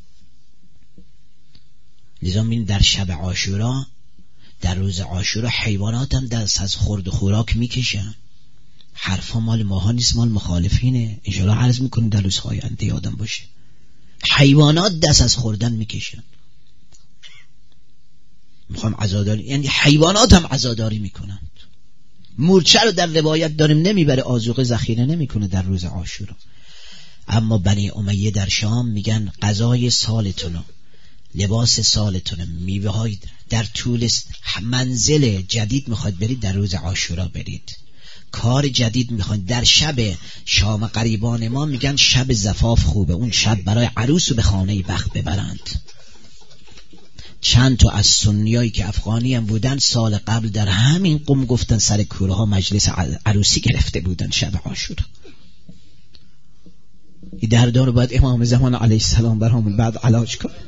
لذا می‌بینیم در شب عاشورا، در روز عاشورا، حیوانات هم دست از خورد و خوراک میکشن. حرفا مال ماها نیست، مال مخالفینه. انشاءالله عرض میکنیم در روزهای آینده یادم باشه. حیوانات دست از خوردن میکشن. میخوام عزاداری، یعنی حیوانات هم عزاداری میکنن. مورچه رو در روایت داریم نمیبره، آذوقه ذخیره نمیکنه در روز عاشورا. اما بنی امیه در شام میگن غذای سالتونو، لباس سالتونو، میوه های در طول منزل جدید میخواید برید در روز عاشورا برید، کار جدید میخواید. در شب شام قریبان ما میگن شب زفاف خوبه، اون شب برای عروس رو به خانه بخت ببرند. چند تا از سنیایی که افغانی هم بودن سال قبل در همین قم گفتن سر کوره ها مجلس عروسی گرفته بودن شب عاشورا. این دردار باید امام زمان علیه السلام برامون بعد علاج کن.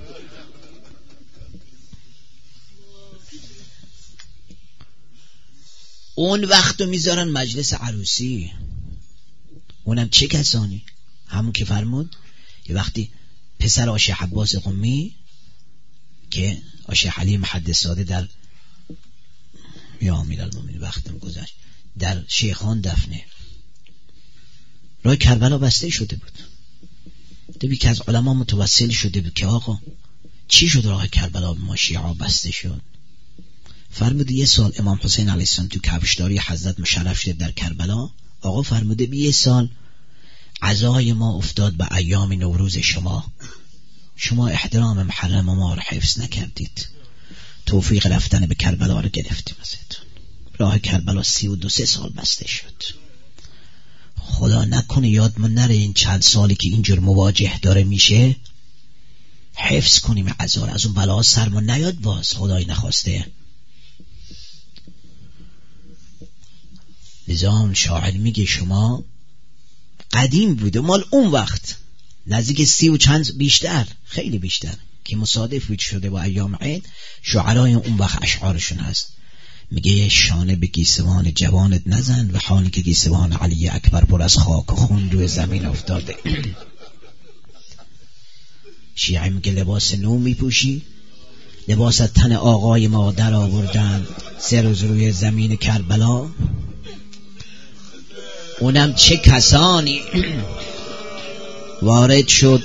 اون وقت رو میذارن مجلس عروسی. اونم چه کسانی؟ همون که فرمود یه وقتی پسر آشه عباس قمی که آشه حلیم محدث زاده در یا امیرالمومنین وقتم گذشت در شیخان دفنه راه کربلا بسته شده بود. دوی که از علما متوسل شده بود که آقا چی شد راه کربلا به ما شیعا بسته شد؟ فرموده یه سال امام حسین علیه السلام تو کفشداری حضرت مشرف شده در کربلا. آقا فرموده یه سال عزای ما افتاد به ایام نوروز شما احترام محرم ما رو حفظ نکردید، توفیق رفتن به کربلا رو گرفتیم ازتون. راه کربلا 32 سال بسته شد. خدا نکنه یادمون نره این چند سالی که اینجور مواجه داره میشه حفظ کنیم عزا رو، از اون بلا سرمون نیاد باز، خدای نخواسته. لذا شاعر میگه شما قدیم بوده، مال اون وقت نزدیک 30 و چند بیشتر، خیلی بیشتر که مصادف شده با ایام عید. شعرای اون وقت اشعارشون هست، میگه شانه به گیسوان جوانت نزن و حالی که گیسوان علی اکبر پر از خاک و خون روی زمین افتاده. شیعه میگه لباس نو میپوشی، لباس تن آقای ما در آوردن 3 روز روی زمین کربلا. اونم چه کسانی وارد شد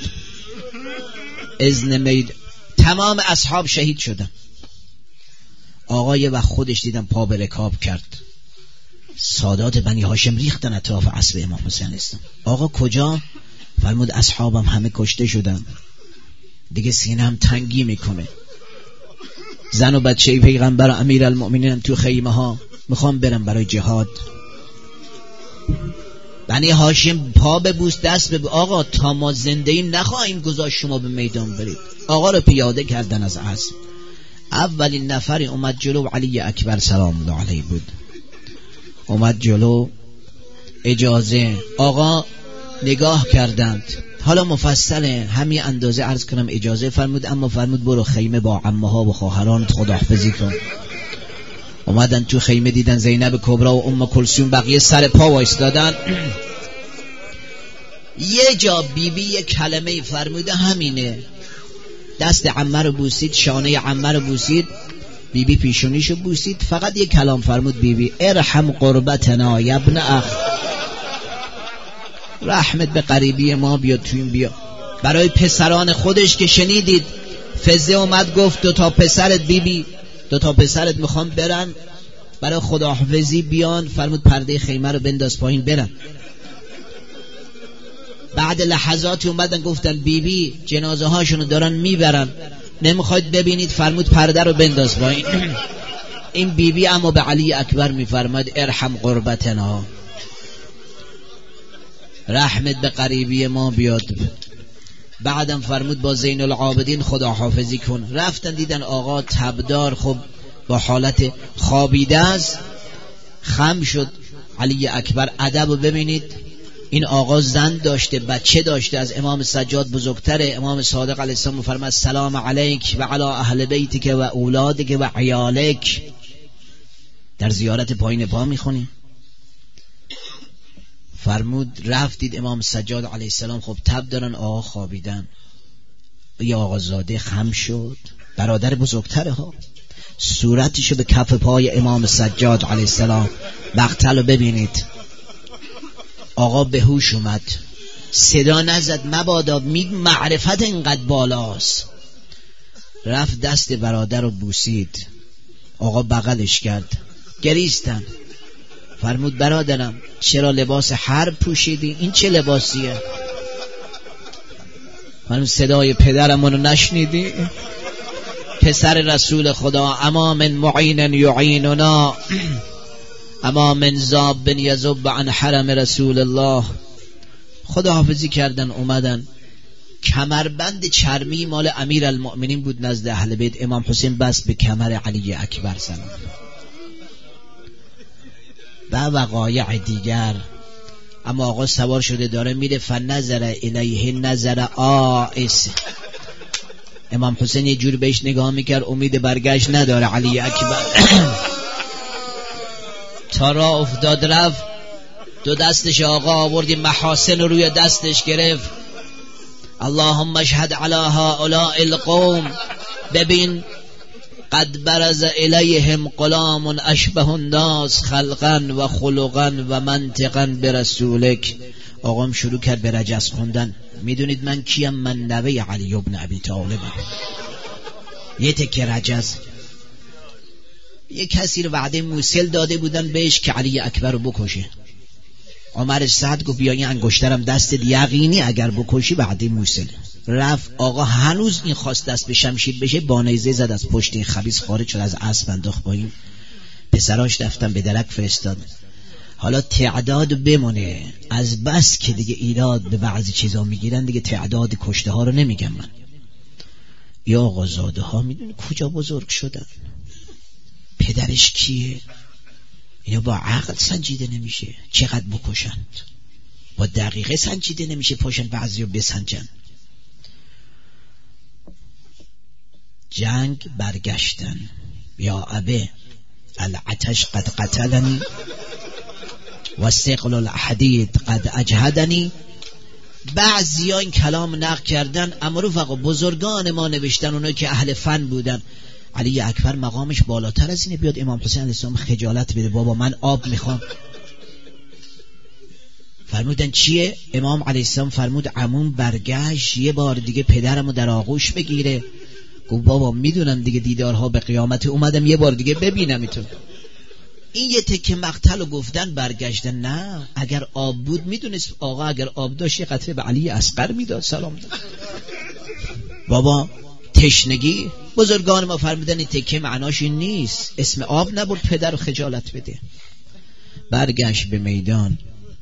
اذن تمام اصحاب شهید شدن. آقای و خودش دیدن پا به رکاب کرد، سادات بنی هاشم ریختن اطراف اسب امام حسین اسلام. آقا کجا؟ فرمود اصحابم همه کشته شدن، دیگه سینم تنگی میکنه، زن و بچه پیغمبر امیرالمؤمنین تو خیمه ها، میخوام برم برای جهاد. بنی هاشم پا ببوس دست ببوس، آقا تا ما زنده ایم نخواهیم گذاشت شما به میدان برید. آقا رو پیاده کردن از اسب. اولین نفری اومد جلو علی اکبر سلام الله علیه بود، اومد جلو اجازه. آقا نگاه کردند، حالا مفصله همین اندازه عرض کنم اجازه فرمود، اما فرمود برو خیمه با عمه ها و خواهرانت خداحافظی کن. اومدن تو خیمه دیدن زینب کبرا و ام کلثوم بقیه سر پا وایستادن. یه جا بیبی یه کلمه فرموده همینه، دست عمه رو بوسید، شانه عمه رو بوسید، بیبی پیشونیشو بوسید، فقط یه کلام فرمود بیبی ارحم قربتنا یا ابن اخ، رحمت به قریبی ما بیاد تو این بیا. برای پسران خودش که شنیدید فزه اومد گفت 2 تا پسرت بیبی 2 تا پسرت میخوام برن برای خداحافظی بیان، فرمود پرده خیمه رو بنداز پایین برن. بعد لحظاتی اومدن گفتن بیبی جنازه هاشونو دارن میبرن، نمیخواید ببینید؟ فرمود پرده رو بنداز پایین. این بیبی اما به علی اکبر میفرماد ارحم قربتنا، رحمت به قریبی ما بیاد. بعدم فرمود با زین العابدین خداحافظی کن. رفتن دیدن آقا تبدار، خب با حالت خوابیده است، خم شد. علی اکبر ادب رو ببینید، این آقا زن داشته، بچه داشته، از امام سجاد بزرگتره. امام صادق علیه السلام فرمود سلام علیک و علی اهل بیتک و اولادک و عیالک. در زیارت پایین پا میخونیم. فرمود رفتید امام سجاد علیه السلام خب تب دارن، آقا خوابیدن. یا آقا زاده خم شد، برادر بزرگتره ها، صورتشو به کف پای امام سجاد علیه السلام. مقتل رو ببینید، آقا به هوش اومد، صدا نزد مبادا معرفت اینقدر بالاست. رفت دست برادر رو بوسید، آقا بغلش کرد، گریستن. فرمود برادرم چرا لباس حرب پوشیدی؟ این چه لباسیه؟ فرمود صدای پدرم رو نشنیدی؟ پسر رسول خدا، اما من معین یعیننا، اما من ذاب یذب عن حرم رسول الله. خداحافظی کردن، اومدن کمربند چرمی مال امیر المؤمنین بود نزد اهل بیت، امام حسین بس به کمر علی اکبر سلام. و وقایع دیگر. اما آقا سوار شده داره میره، فنظر الیه نظر آئس. امام حسین یه جور بهش نگاه میکرد، امید برگشت نداره علی اکبر. تا راه افتاد رفت، دو دستش آقا آوردی محاسن روی دستش گرفت. اللهم اشهد علی هؤلاء القوم، ببین قد برز الیهم غلام اشبه الناس خلقا و خلقا و منطقا برسولک. آقام شروع کرد به رجز خوندن. میدونید من کیم؟ من نوه علی ابن ابی طالبم. یه تکه رجز. یه کسی رو وعده موصل داده بودن بهش که علی اکبر رو بکشه. عمر سعد گفت بیا این انگشترم دستت، یقینی اگر بکشی وعده موصل. رفت آقا هنوز این خواست دست به شمشیر بشه، با نیزه زد از پشت این خبیث خارج شد، از اسب انداخت با این پسراش رفتن به درک فرستاد. حالا تعداد بمونه، از بس که دیگه ایراد به بعضی چیزا میگیرن دیگه تعداد کشته ها رو نمیگم من. یا آقا زاده ها میدونی کجا بزرگ شدن؟ پدرش کیه؟ اینا با عقل سنجیده نمیشه چقدر بکشند، با دقیقه سنجیده نمیشه پاشن بعضی رو بسنجن. جنگ برگشتن، یا ابه العتش قد قتلنی و ثقل الحدید قد اجهدنی. بعضی ها این کلام نقل کردن، اما رفقا بزرگان ما نوشتن، اونایی که اهل فن بودن. علی اکبر مقامش بالاتر از اینه، بیاد امام حسین علیه السلام خجالت بده، بابا من آب میخوام. فرمودن چیه؟ امام علیه السلام فرمود عموم برگشت یه بار دیگه پدرمو در آغوش بگیره. گفت بابا میدونم دیگه دیدارها به قیامت، اومدم یه بار دیگه ببینم تو. این یه تکه مقتل رو گفتن برگشتن. نه اگر آب بود میدونست آقا اگر آب داشت یه قطره به علی اصغر میداد سلام داد. بابا تشنگی. بزرگان ما فرمودن این تکه معناش این نیست، اسم آب نبرد پدر رو خجالت بده. برگشت به میدان،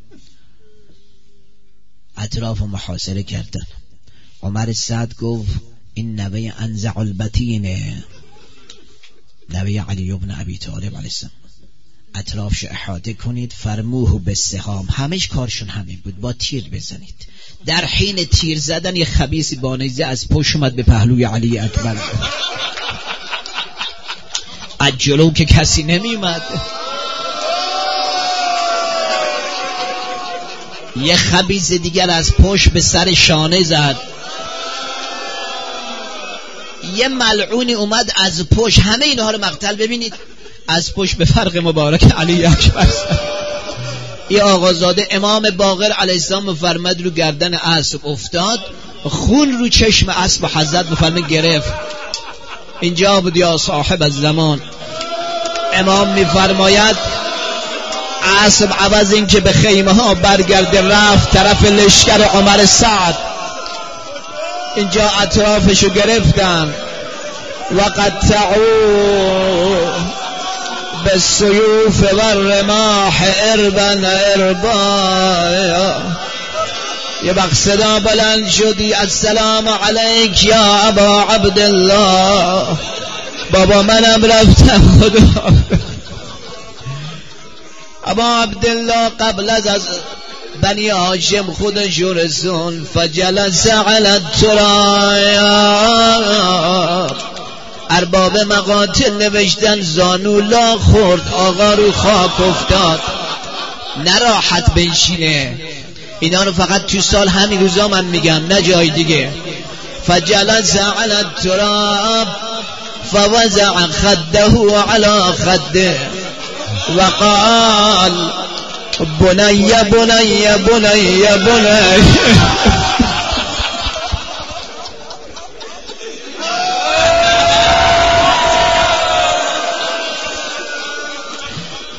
اطراف رو محاصره کردن. عمر سعد گفت این نوه انزع البتینه، نوه علی ابن ابی طالب علیه السلام. اطرافش احاطه کنید، فرموه بالسهام. همش کارشون همین بود، با تیر بزنید. در حین تیر زدن یه خبیثی با نیزه از پشت اومد به پهلوی علی اکبر. از جلو که کسی نمی اومد. یه خبیث دیگر از پشت به سر شانه زد. یه ملعونی اومد از پشت. همه اینها رو مقتل ببینید، از پشت به فرق مبارک علی اکبر. یه آقازاده امام باقر علیه السلام مفرمد رو گردن اسب افتاد، خون رو چشم اسب حضرت مفرمد گرفت. اینجا بود یا صاحب الزمان. امام میفرماید اسب عوض این که به خیمه ها برگرده رفت طرف لشکر عمر سعد. اینجا اطرافشو گرفتن و قطعوا بالسيوف والرماح اربا اربا. یه وقت صدا بلند شدی السلام علیک یا ابا عبدالله. بابا منم رفتم خدا. ابا عبدالله قبل از بنی هاشم خودش رسون فجلس علی التراب. ارباب مقاتل نوشتن زانو لا خورد، آقا رو خاک افتاد، نراحت بنشینه. اینا رو فقط تو سال همین روزا من میگم، نه جای دیگه. فجلس علی التراب فوضع خده علی خده وقال بنی بنی بنی بنی.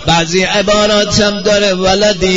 بعضی عباراتم داره ولدی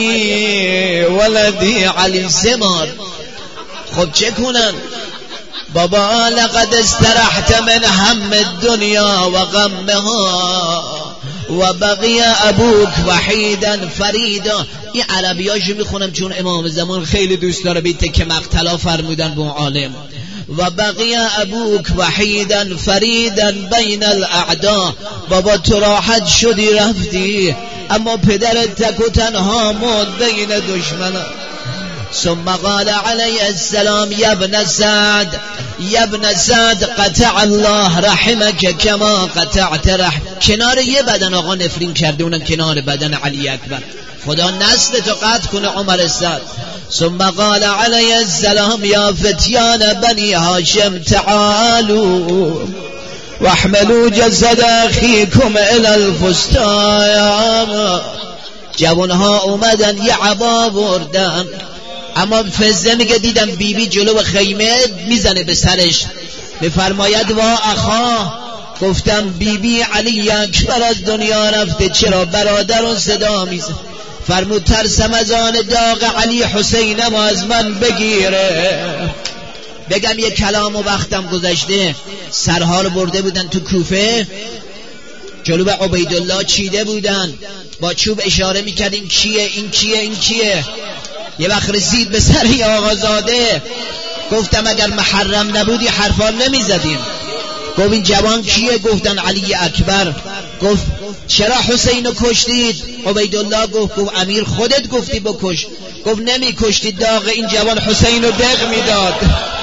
علی سمار. خب چه کنن؟ بابا لقد استرحت من هم الدنیا و غمها و بقی ابوک وحیدا فریدا. این عربیاشو میخونم چون امام زمان خیلی دوست داره بیت که مقتلا فرمودن به عالم. و بقی ابوک وحیدا فریدا بین الاعدا. بابا تو راحت شدی رفتی اما پدرت تک و تنها موند بین دشمنان. ثم قال علیه السلام یا ابن سعد قطع الله رحمك کما قطعت رحم. کنار یه بدن آقا نفرین کرده، اونم کنار بدن علی اکبر. خدا نسل تو قطع کنه عمر سعد. ثم قال علیه السلام یا فتیان بنی هاشم تعالوا واحملوا جسد اخیکم الی الفستان. جوانها اومدن یه عبا بردن، اما فزه میگه دیدم بیبی جلو خیمه میزنه به سرش، بفرماید وا اخا. گفتم بیبی علی اکبر از دنیا رفته، چرا؟ برادر رو صدا میزن. فرمود ترسم از آن داغ علی حسینم از من بگیره. بگم یه کلام و وقتم گذشته. سرها رو برده بودن تو کوفه، جلو به عبیدالله چیده بودن، با چوب اشاره میکرد این کیه این کیه این کیه. یه وقت رسید به سر آقازاده، گفتم اگر محرم نبودی حرفا نمیزدیم. گفت این جوان کیه؟ گفتن علی اکبر. گفت چرا حسین رو کشتید؟ عبیدالله گفت امیر خودت گفتی بکش. گفت نمی کشتید، داغ این جوان حسین رو دق میداد.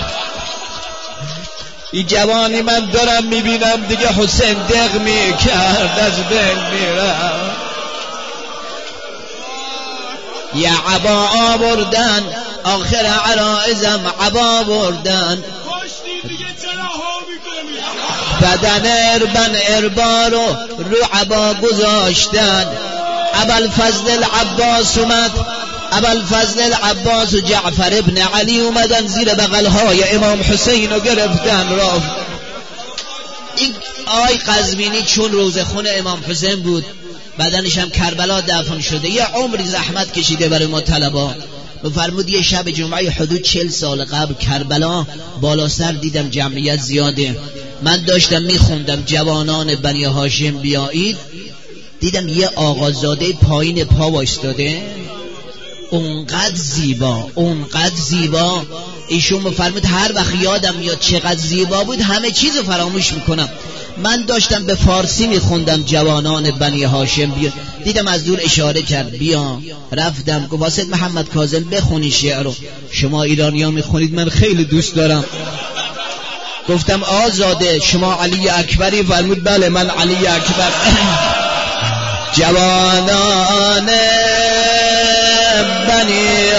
این جوانی من دارم میبینم دیگه حسین دق میکرد، از بین میرم. یه عبا آوردن، آخر عرائزم عبا بردن، بدن اربا رو عبا گذاشتن. ابوالفضل العباس اومد، ابوالفضل العباس و جعفر ابن علی اومدن زیر بغلهای امام حسین رو گرفتن رفت. این آی قزوینی چون روزخون امام حسین بود، بدنش هم کربلا دفن شده، یه عمری زحمت کشیده برای ما طلبا. فرمود یه شب جمعه حدود 40 سال قبل کربلا بالا سر دیدم جمعیت زیاده، من داشتم میخوندم جوانان بنی هاشم بیایید، دیدم یه آقازاده پایین پا وایستاده، اونقدر زیبا. ایشون فرمود هر وقت یادم میاد چقدر زیبا بود همه چیزو فراموش میکنم. من داشتم به فارسی میخوندم جوانان بنی هاشم بیا، دیدم از دور اشاره کرد بیا، رفتم گفت واسه محمد کاظم بخونی شعر رو، شما ایرانی‌ها میخونید من خیلی دوست دارم. گفتم آزاده شما علی اکبری؟ فرمود بله من علی اکبر. جوانان بنی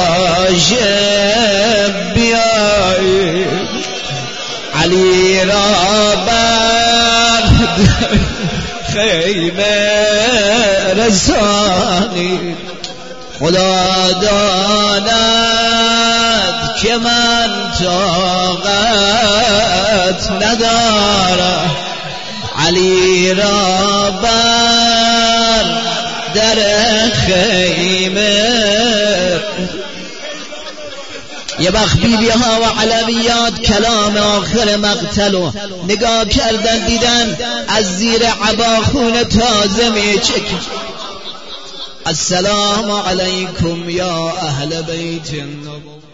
هاشم بیایید، علی را بر خیمه رسانید. خدا داند که من طاقت ندارم، علی را بر در خیمه. یه وقت بیبی ها و علویات کلام آخر مقتلو نگاه کردن، دیدن از زیر عبا خون تازه میچکه. السلام علیکم یا اهل بیت النبوة.